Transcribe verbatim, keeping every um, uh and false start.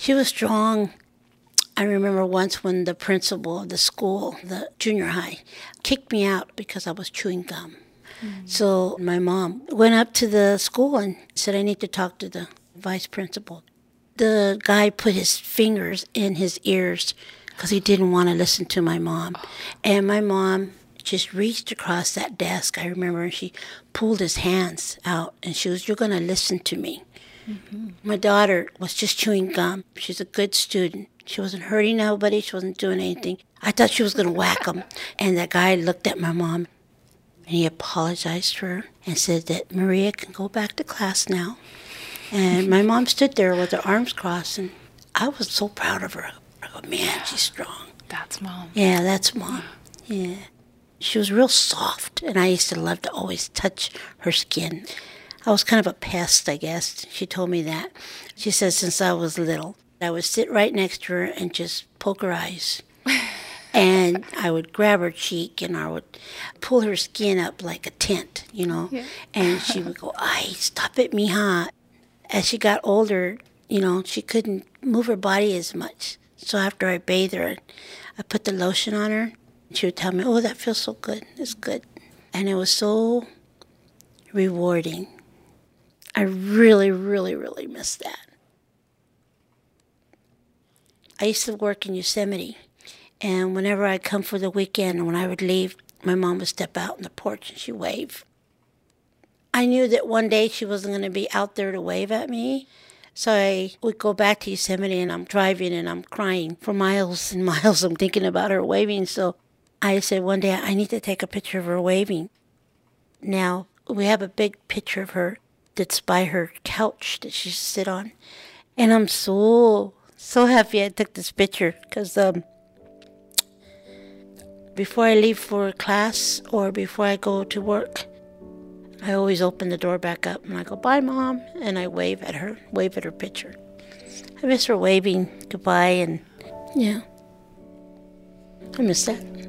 She was strong. I remember once when the principal of the school, the junior high, kicked me out because I was chewing gum. Mm. So my mom went up to the school and said, I need to talk to the vice principal. The guy put his fingers in his ears because he didn't want to listen to my mom. And my mom just reached across that desk, I remember, and she pulled his hands out and she was, you're going to listen to me. Mm-hmm. My daughter was just chewing gum. She's a good student. She wasn't hurting nobody. She wasn't doing anything. I thought she was going to whack him. And that guy looked at my mom, and he apologized to her and said that Maria can go back to class now. And my mom stood there with her arms crossed, and I was so proud of her. I go, man, yeah. She's strong. That's Mom. Yeah, that's Mom. Yeah. She was real soft, and I used to love to always touch her skin. I was kind of a pest, I guess. She told me that. She said since I was little, I would sit right next to her and just poke her eyes. And I would grab her cheek and I would pull her skin up like a tent, you know. Yeah. And she would go, ay, stop it, mija. As she got older, you know, she couldn't move her body as much. So after I bathed her, I put the lotion on her. She would tell me, oh, that feels so good. It's good. And it was so rewarding. I really, really, really miss that. I used to work in Yosemite, and whenever I'd come for the weekend, when I would leave, my mom would step out on the porch and she'd wave. I knew that one day she wasn't going to be out there to wave at me, so I would go back to Yosemite, and I'm driving and I'm crying for miles and miles. I'm thinking about her waving, so I said one day, I need to take a picture of her waving. Now, we have a big picture of her that's by her couch that she sit on, and I'm so... so happy I took this picture because um, before I leave for class or before I go to work, I always open the door back up and I go, bye, Mom, and I wave at her, wave at her picture. I miss her waving goodbye, and yeah, I miss that.